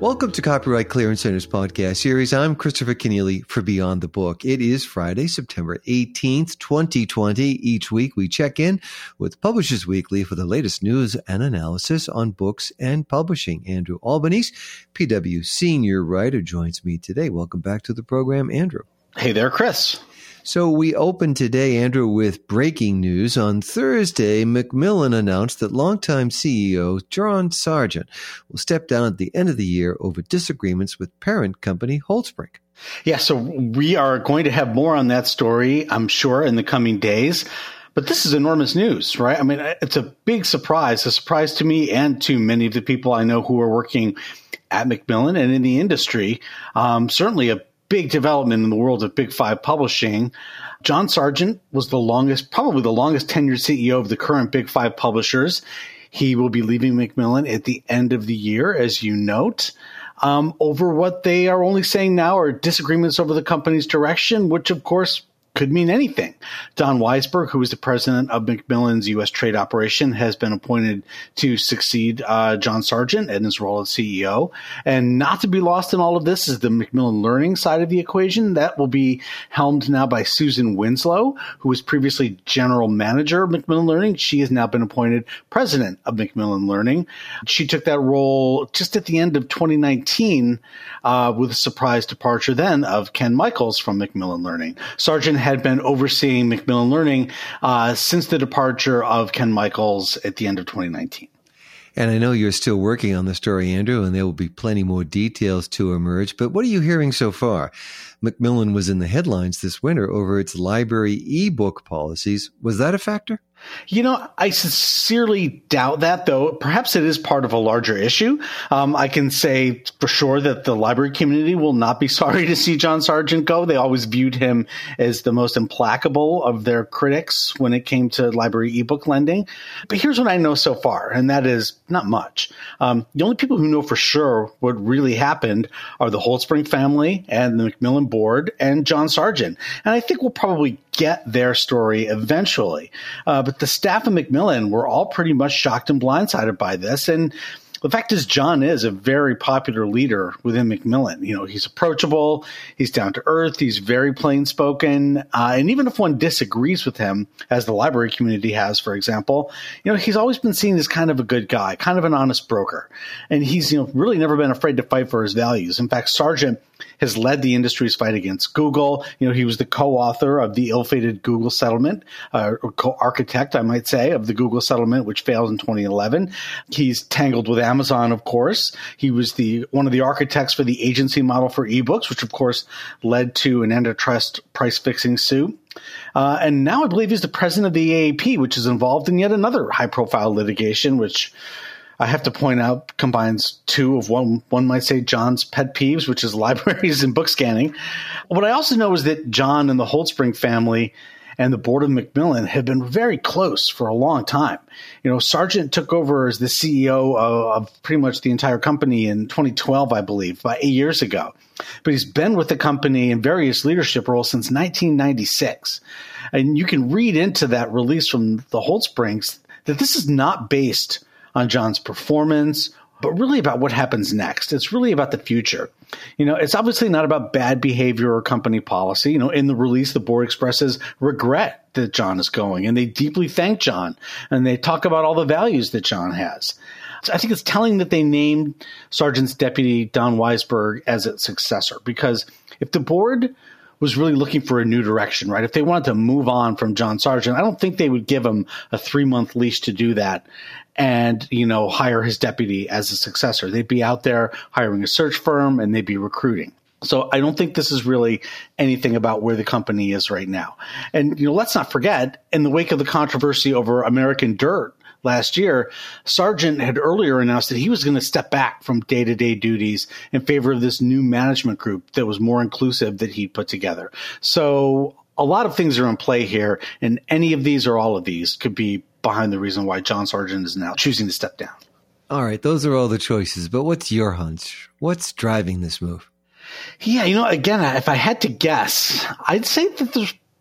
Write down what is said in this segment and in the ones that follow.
Welcome to Copyright Clearance Center's podcast series. I'm Christopher Kenneally for Beyond the Book. It is Friday, September 18th, 2020. Each week we check in with Publishers Weekly for the latest news and analysis on books and publishing. Andrew Albanese, PW Senior Writer, joins me today. Welcome back to the program, Andrew. Hey there, Chris. So we open today, Andrew, with breaking news. On Thursday, Macmillan announced that longtime CEO John Sargent will step down at the end of the year over disagreements with parent company Holdspring. Yeah, so we are going to have more on that story, I'm sure, in the coming days. But this is enormous news, right? I mean, it's a big surprise, a surprise to me and to many of the people I know who are working at Macmillan and in the industry. Certainly a big development in the world of Big Five publishing. John Sargent was probably the longest tenured CEO of the current Big Five publishers. He will be leaving Macmillan at the end of the year, as you note, over what they are only saying now are disagreements over the company's direction, which of course could mean anything. Don Weisberg, who is the president of Macmillan's U.S. trade operation, has been appointed to succeed John Sargent in his role as CEO. And not to be lost in all of this is the Macmillan Learning side of the equation. That will be helmed now by Susan Winslow, who was previously general manager of Macmillan Learning. She has now been appointed president of Macmillan Learning. She took that role just at the end of 2019 with a surprise departure then of Ken Michaels from Macmillan Learning. Sargent had been overseeing Macmillan Learning since the departure of Ken Michaels at the end of 2019. And I know you're still working on the story, Andrew, and there will be plenty more details to emerge. But what are you hearing so far? Macmillan was in the headlines this winter over its library ebook policies. Was that a factor? You know, I sincerely doubt that, though. Perhaps it is part of a larger issue. I can say for sure that the library community will not be sorry to see John Sargent go. They always viewed him as the most implacable of their critics when it came to library ebook lending. But here's what I know so far, and that is not much. The only people who know for sure what really happened are the Holdspring family and the Macmillan board and John Sargent. And I think we'll probably get their story eventually. But the staff of Macmillan were all pretty much shocked and blindsided by this. And the fact is, John is a very popular leader within Macmillan. You know, he's approachable, he's down to earth, he's very plain spoken. And even if one disagrees with him, as the library community has, for example, you know, he's always been seen as kind of a good guy, kind of an honest broker. And he's, you know, really never been afraid to fight for his values. In fact, Sargent has led the industry's fight against Google. You know, he was the co-author of the ill-fated Google settlement, or co-architect, I might say, of the Google settlement, which failed in 2011. He's tangled with Amazon, of course. He was one of the architects for the agency model for ebooks, which of course led to an antitrust price-fixing suit. And now I believe he's the president of the AAP, which is involved in yet another high-profile litigation, which I have to point out combines two of one might say John's pet peeves, which is libraries and book scanning. What I also know is that John and the Holdspring family and the board of Macmillan have been very close for a long time. You know, Sargent took over as the CEO of pretty much the entire company in 2012, I believe, about 8 years ago. But he's been with the company in various leadership roles since 1996. And you can read into that release from the Holdsprings that this is not based on John's performance, but really about what happens next. It's really about the future. You know, it's obviously not about bad behavior or company policy. You know, in the release, the board expresses regret that John is going, and they deeply thank John, and they talk about all the values that John has. So I think it's telling that they named Sargent's deputy, Don Weisberg, as its successor, because if the board was really looking for a new direction, right? If they wanted to move on from John Sargent, I don't think they would give him a 3-month leash to do that and, you know, hire his deputy as a successor. They'd be out there hiring a search firm and they'd be recruiting. So I don't think this is really anything about where the company is right now. And, you know, let's not forget, in the wake of the controversy over American Dirt last year, Sargent had earlier announced that he was going to step back from day-to-day duties in favor of this new management group that was more inclusive that he put together. So a lot of things are in play here, and any of these or all of these could be behind the reason why John Sargent is now choosing to step down. All right, those are all the choices, but what's your hunch? What's driving this move? Yeah, you know, again, if I had to guess, I'd say that there's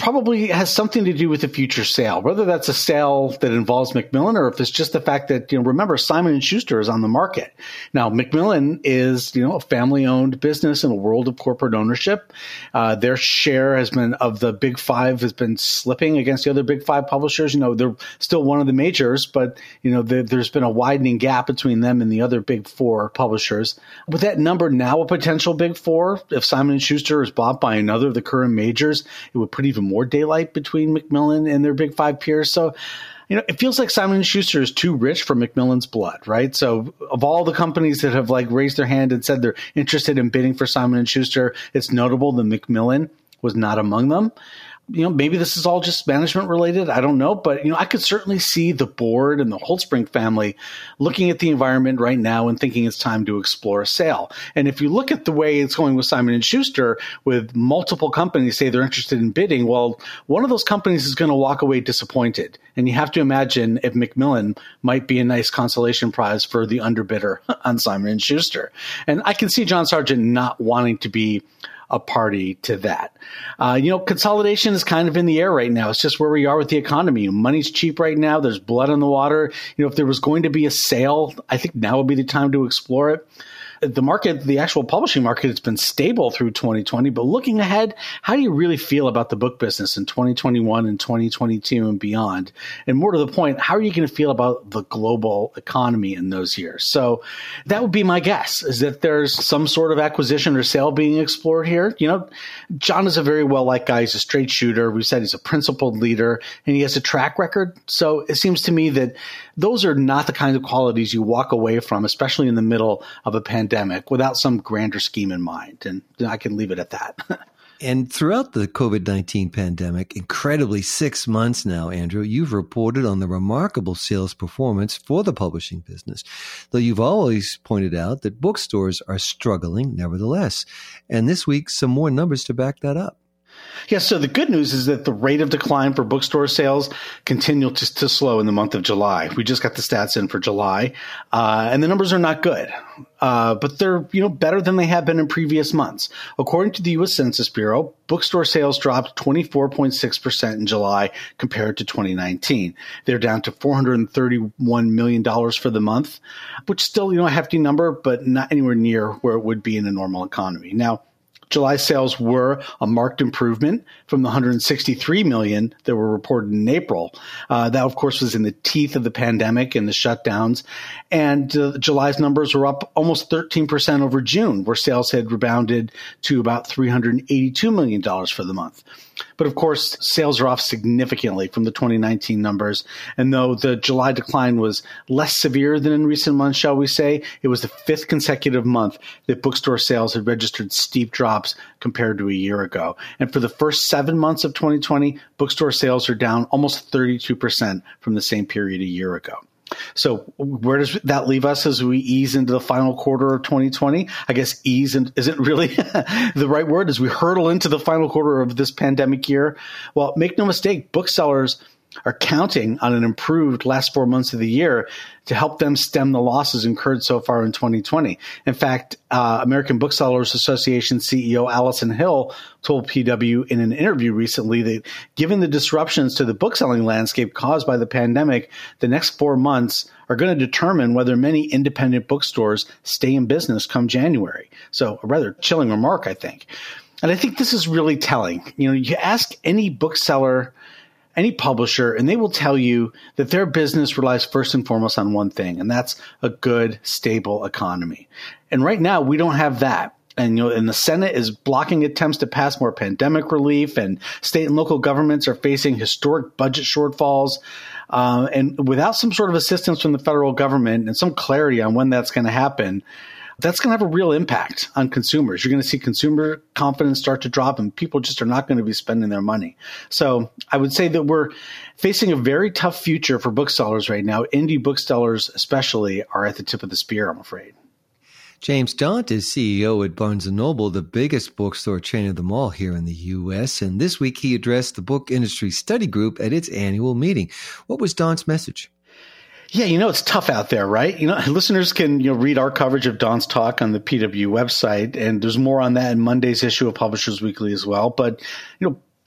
probably has something to do with the future sale, whether that's a sale that involves Macmillan or if it's just the fact that, remember, Simon & Schuster is on the market. Now, Macmillan is, a family-owned business in a world of corporate ownership. Their share of the Big Five has been slipping against the other Big Five publishers. They're still one of the majors, but, there's been a widening gap between them and the other Big Four publishers. With that number now a potential Big Four, if Simon & Schuster is bought by another of the current majors, it would put even more daylight between Macmillan and their Big Five peers. So, it feels like Simon & Schuster is too rich for Macmillan's blood, right? So of all the companies that have raised their hand and said they're interested in bidding for Simon & Schuster, it's notable that Macmillan was not among them. Maybe this is all just management related. I don't know. But, I could certainly see the board and the Holtzbrinck family looking at the environment right now and thinking it's time to explore a sale. And if you look at the way it's going with Simon & Schuster, with multiple companies say they're interested in bidding, well, one of those companies is going to walk away disappointed. And you have to imagine if Macmillan might be a nice consolation prize for the underbidder on Simon & Schuster. And I can see John Sargent not wanting to be a party to that. Consolidation is kind of in the air right now. It's just where we are with the economy. Money's cheap right now. There's blood in the water. If there was going to be a sale, I think now would be the time to explore it. The market, the actual publishing market, has been stable through 2020. But looking ahead, how do you really feel about the book business in 2021 and 2022 and beyond? And more to the point, how are you going to feel about the global economy in those years? So that would be my guess, is that there's some sort of acquisition or sale being explored here. John is a very well-liked guy. He's a straight shooter. We said he's a principled leader, and he has a track record. So it seems to me that those are not the kind of qualities you walk away from, especially in the middle of a pandemic, without some grander scheme in mind. And I can leave it at that. And throughout the COVID-19 pandemic, incredibly 6 months now, Andrew, you've reported on the remarkable sales performance for the publishing business, though you've always pointed out that bookstores are struggling nevertheless. And this week, some more numbers to back that up. Yeah, so the good news is that the rate of decline for bookstore sales continued to slow in the month of July. We just got the stats in for July, and the numbers are not good, but they're better than they have been in previous months. According to the U.S. Census Bureau, bookstore sales dropped 24.6% in July compared to 2019. They're down to $431 million for the month, which still a hefty number, but not anywhere near where it would be in a normal economy. Now, July sales were a marked improvement from the $163 million that were reported in April. That, of course, was in the teeth of the pandemic and the shutdowns. And July's numbers were up almost 13% over June, where sales had rebounded to about $382 million for the month. But of course, sales are off significantly from the 2019 numbers. And though the July decline was less severe than in recent months, shall we say, it was the fifth consecutive month that bookstore sales had registered steep drops compared to a year ago. And for the first 7 months of 2020, bookstore sales are down almost 32% from the same period a year ago. So where does that leave us as we ease into the final quarter of 2020? I guess ease isn't really the right word as we hurtle into the final quarter of this pandemic year. Well, make no mistake, booksellers are counting on an improved last 4 months of the year to help them stem the losses incurred so far in 2020. In fact, American Booksellers Association CEO Allison Hill told PW in an interview recently that given the disruptions to the bookselling landscape caused by the pandemic, the next 4 months are going to determine whether many independent bookstores stay in business come January. So a rather chilling remark, I think. And I think this is really telling. You ask any bookseller, any publisher, and they will tell you that their business relies first and foremost on one thing, and that's a good, stable economy. And right now, we don't have that. And, and the Senate is blocking attempts to pass more pandemic relief, and state and local governments are facing historic budget shortfalls. And without some sort of assistance from the federal government and some clarity on when that's going to happen, that's going to have a real impact on consumers. You're going to see consumer confidence start to drop, and people just are not going to be spending their money. So I would say that we're facing a very tough future for booksellers right now. Indie booksellers especially are at the tip of the spear, I'm afraid. James Daunt is CEO at Barnes & Noble, the biggest bookstore chain of them all here in the U.S., and this week he addressed the Book Industry Study Group at its annual meeting. What was Daunt's message? Yeah, it's tough out there, right? Listeners can read our coverage of Daunt's talk on the PW website, and there's more on that in Monday's issue of Publishers Weekly as well. But,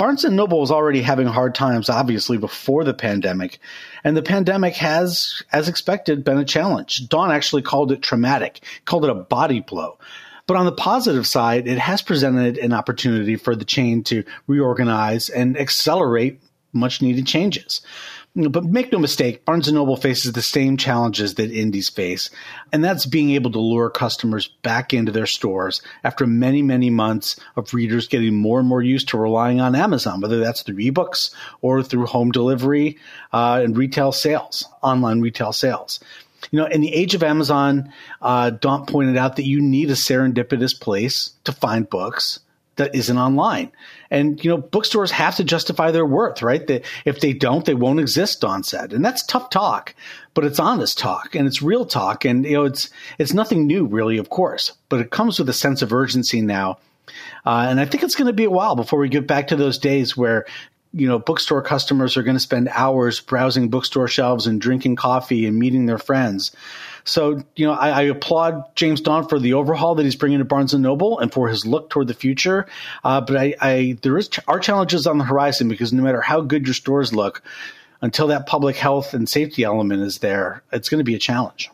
Barnes & Noble was already having hard times, obviously, before the pandemic. And the pandemic has, as expected, been a challenge. Don actually called it traumatic, called it a body blow. But on the positive side, it has presented an opportunity for the chain to reorganize and accelerate much needed changes. But make no mistake, Barnes & Noble faces the same challenges that indies face, and that's being able to lure customers back into their stores after many, many months of readers getting more and more used to relying on Amazon, whether that's through ebooks or through home delivery and retail sales, online retail sales. In the age of Amazon, Don pointed out that you need a serendipitous place to find books that isn't online. And, bookstores have to justify their worth, right? If they don't, they won't exist, Don said. And that's tough talk, but it's honest talk and it's real talk. And, it's nothing new really, of course, but it comes with a sense of urgency now. And I think it's going to be a while before we get back to those days where, bookstore customers are going to spend hours browsing bookstore shelves and drinking coffee and meeting their friends. So, I applaud James Don for the overhaul that he's bringing to Barnes & Noble and for his look toward the future. But there are challenges on the horizon because no matter how good your stores look, until that public health and safety element is there, it's going to be a challenge.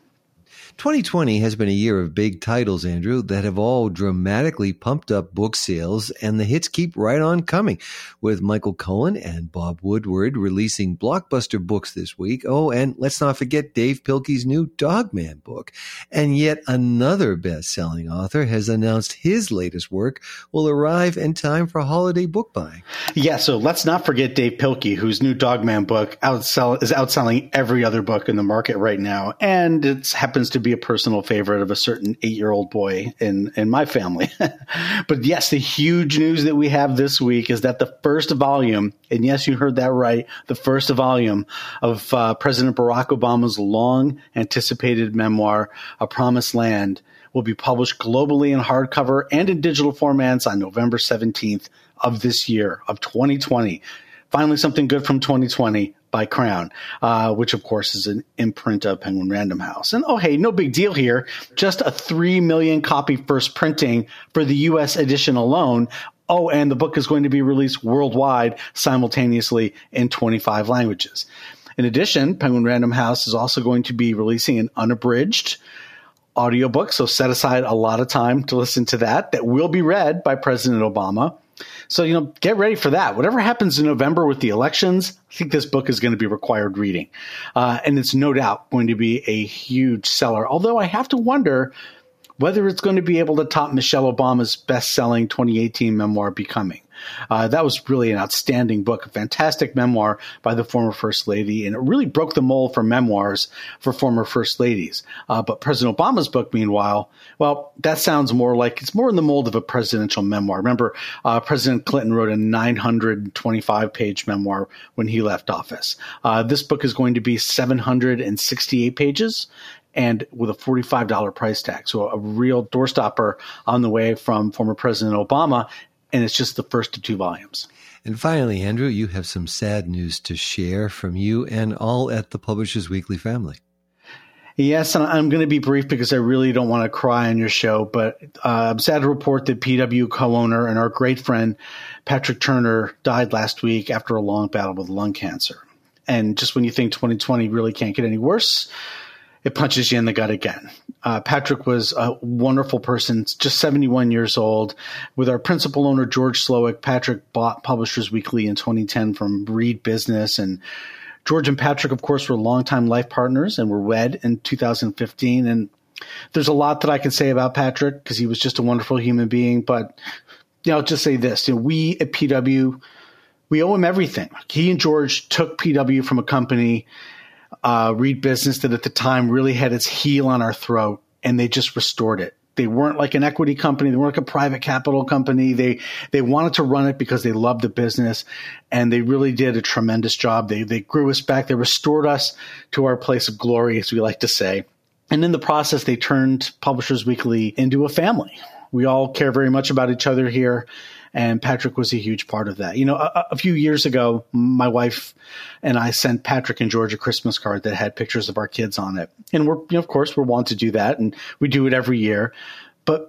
2020 has been a year of big titles, Andrew, that have all dramatically pumped up book sales, and the hits keep right on coming, with Michael Cohen and Bob Woodward releasing blockbuster books this week. Oh, and let's not forget Dave Pilkey's new Dogman book. And yet another best-selling author has announced his latest work will arrive in time for holiday book buying. Yeah, so let's not forget Dave Pilkey, whose new Dogman book is outselling every other book in the market right now, and it happens to be a personal favorite of a certain 8-year-old boy in my family. But yes, the huge news that we have this week is that the first volume, and yes, you heard that right, the first volume of President Barack Obama's long anticipated memoir, A Promised Land, will be published globally in hardcover and in digital formats on November 17th of this year, of 2020. Finally, something good from 2020 by Crown, which, of course, is an imprint of Penguin Random House. And, oh, hey, no big deal here. Just a 3 million copy first printing for the U.S. edition alone. Oh, and the book is going to be released worldwide simultaneously in 25 languages. In addition, Penguin Random House is also going to be releasing an unabridged audiobook, so set aside a lot of time to listen to that will be read by President Obama. So, get ready for that. Whatever happens in November with the elections, I think this book is going to be required reading. And it's no doubt going to be a huge seller. Although I have to wonder whether it's going to be able to top Michelle Obama's best-selling 2018 memoir, Becoming. That was really an outstanding book, a fantastic memoir by the former First Lady, and it really broke the mold for memoirs for former First Ladies. But President Obama's book, meanwhile, well, that sounds more like it's more in the mold of a presidential memoir. Remember, President Clinton wrote a 925-page memoir when he left office. This book is going to be 768 pages. And with a $45 price tag. So a real doorstopper on the way from former President Obama. And it's just the first of 2 volumes. And finally, Andrew, you have some sad news to share from you and all at the Publishers Weekly family. Yes, and I'm going to be brief because I really don't want to cry on your show, but I'm sad to report that PW co-owner and our great friend Patrick Turner died last week after a long battle with lung cancer. And just when you think 2020 really can't get any worse, it punches you in the gut again. Patrick was a wonderful person, just 71 years old. With our principal owner, George Slowick, Patrick bought Publishers Weekly in 2010 from Reed Business. And George and Patrick, of course, were longtime life partners and were wed in 2015. And there's a lot that I can say about Patrick because he was just a wonderful human being. But I'll just say this. We at PW, we owe him everything. He and George took PW from a company Reed Business that at the time really had its heel on our throat, and they just restored it. They weren't like an equity company. They weren't like a private capital company. They wanted to run it because they loved the business, and they really did a tremendous job. They grew us back. They restored us to our place of glory, as we like to say. And in the process, they turned Publishers Weekly into a family. We all care very much about each other here. And Patrick was a huge part of that. A few years ago, my wife and I sent Patrick and George a Christmas card that had pictures of our kids on it. And we're, of course, we're wont to do that. And we do it every year. But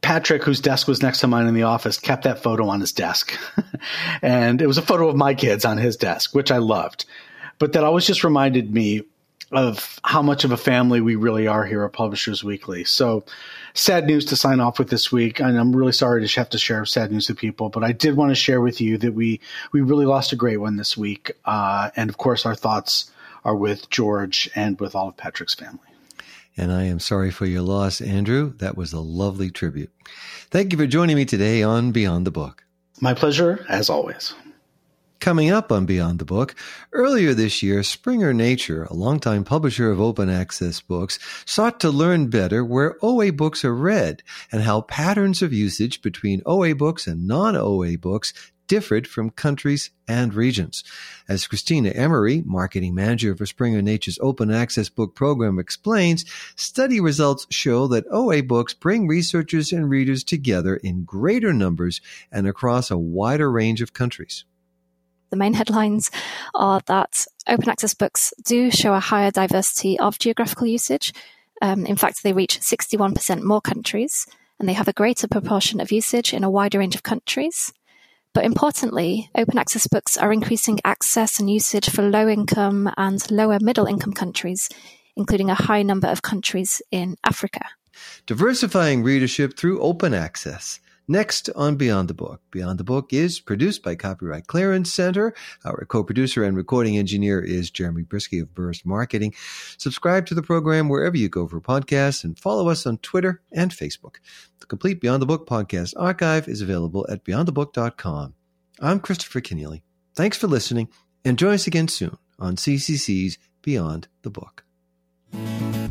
Patrick, whose desk was next to mine in the office, kept that photo on his desk. And it was a photo of my kids on his desk, which I loved. But that always just reminded me of how much of a family we really are here at Publishers Weekly. So sad news to sign off with this week. And I'm really sorry to have to share sad news with people, but I did want to share with you that we really lost a great one this week. And of course, our thoughts are with George and with all of Patrick's family. And I am sorry for your loss, Andrew. That was a lovely tribute. Thank you for joining me today on Beyond the Book. My pleasure, as always. Coming up on Beyond the Book, earlier this year, Springer Nature, a longtime publisher of open access books, sought to learn better where OA books are read and how patterns of usage between OA books and non-OA books differed from countries and regions. As Christina Emery, marketing manager for Springer Nature's open access book program, explains, study results show that OA books bring researchers and readers together in greater numbers and across a wider range of countries. The main headlines are that open access books do show a higher diversity of geographical usage. In fact, they reach 61% more countries, and they have a greater proportion of usage in a wider range of countries. But importantly, open access books are increasing access and usage for low-income and lower middle-income countries, including a high number of countries in Africa. Diversifying readership through open access. Next on Beyond the Book. Beyond the Book is produced by Copyright Clearance Center. Our co-producer and recording engineer is Jeremy Brisky of Burst Marketing. Subscribe to the program wherever you go for podcasts and follow us on Twitter and Facebook. The complete Beyond the Book podcast archive is available at beyondthebook.com. I'm Christopher Kenneally. Thanks for listening, and join us again soon on CCC's Beyond the Book.